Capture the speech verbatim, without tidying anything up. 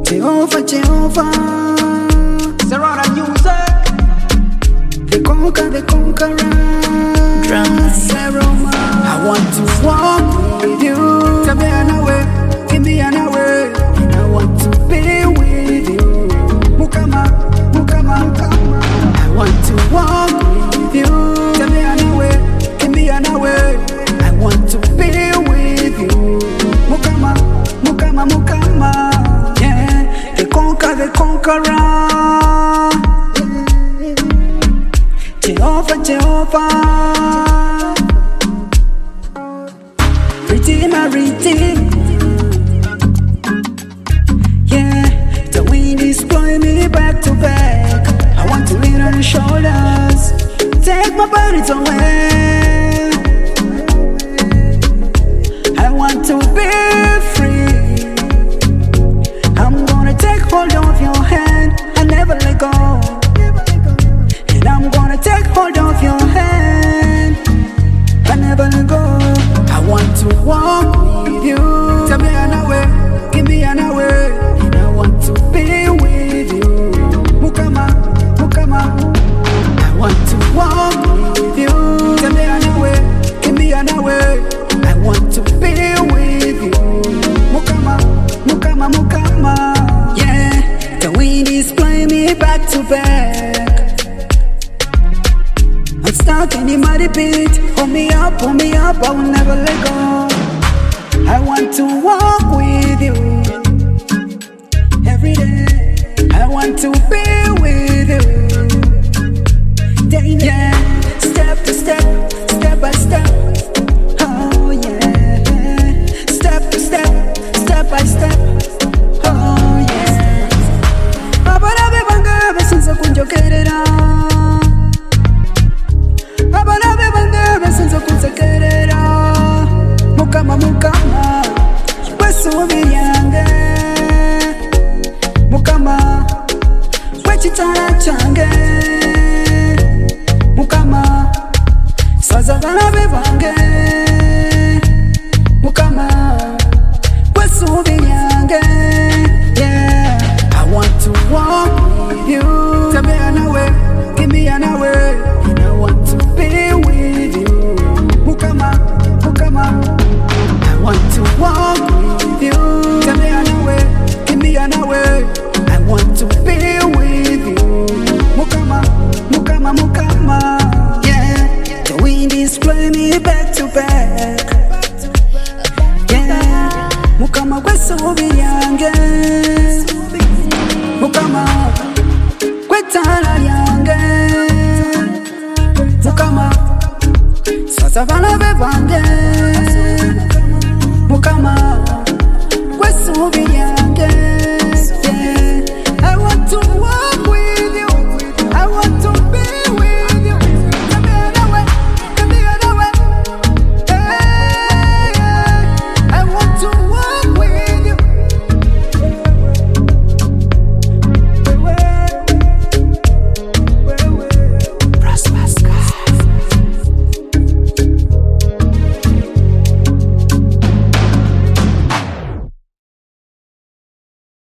Jehovah, Jehovah, Serrana music. the conquer, the conqueror. Seroma. I want to walk with you. Tell me an away, give me an away. I want to be with you. Mukama, Mukama, Mukama. I want to walk with you. Tell me an away, give me an away. I want to be with you. Mukama, Mukama, Mukama. Yeah, the conquer, the conqueror. Jehovah, Jehovah, Redeemer, Redeemer. Yeah, the wind is blowing me back to back. I want to lean on your shoulders, take my burdens away. I want to be free. I'm gonna take hold of your hand and never let go. And I'm gonna take hold of your hand and never let go. I want to walk with you. Tell me an away, give me an away. And I want to be with you. Mukama, Mukama. I want to walk with you. Tell me an away, give me an away. I want to be with you. Mukama, Mukama, Mukama. Yeah, the wind is blowing me back to back. I'm stuck in the muddy pit. Hold me up, hold me up, I will never let go. I want to walk with you every day. I want to be with you. Day, yeah, step to step, step by step. Oh yeah, step to step, step by step. Oh yeah. Abana bebanga besinza kunjokerera. Abana bebanga besinza kunsekerera. Mukama, Mukama, wesubi yange. Mukama, wechitala change. Mukama, saza bana bebange. Mukama, wesubi yange. Yeah, I want to walk with you. Tell me an away, give me an away. And I want to be with you. Mukama, Mukama. I want to walk with you. Tell me an away, give me an away. I want to be with you. Mukama, Mukama, Mukama. Yeah, the wind is blowing me back to back. Yeah, Mukama, wesubi yange. Mukama, wetala yange. Mukama, sasa bana bebange.